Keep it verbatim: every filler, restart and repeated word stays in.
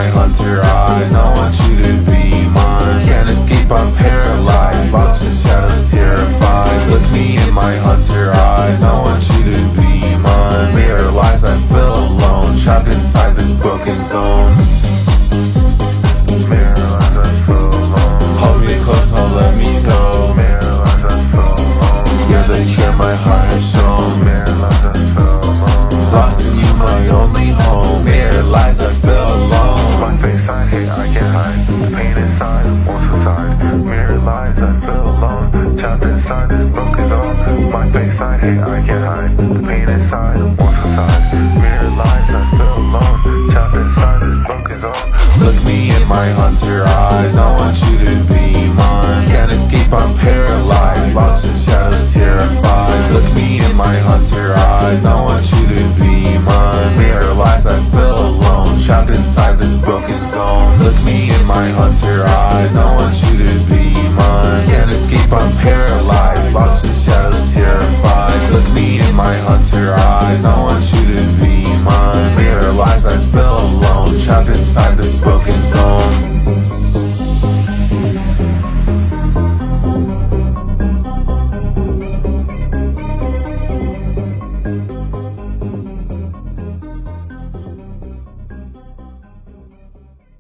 my hunter eyes, I want you to be mine. Can't escape, I'm paralyzed, lost in shadows, terrified. Look me in my hunter eyes, I want you to be mine. Mirror lies, I feel alone, trapped inside this broken zone. Mirror lies, I feel alone. Hold me close, don't let me go. Mirror lies, I feel alone. You're the cure my heart has shown. Mirror lies, I feel alone. Lost in you, my only home. Mirror lies, I feel alone. My face I hate, I can't hide. The pain inside, won't subside. Mirror lies, I feel alone. Trapped inside this broken zone. My face I hate, I can't hide. The pain inside, won't subside. Mirror lies, I feel alone. Trapped inside this broken zone. Look me in my hunter eyes, I want you to be mine. Can't escape, I'm paralyzed, lost in shadows, terrified. Look me in my hunter eyes, I want you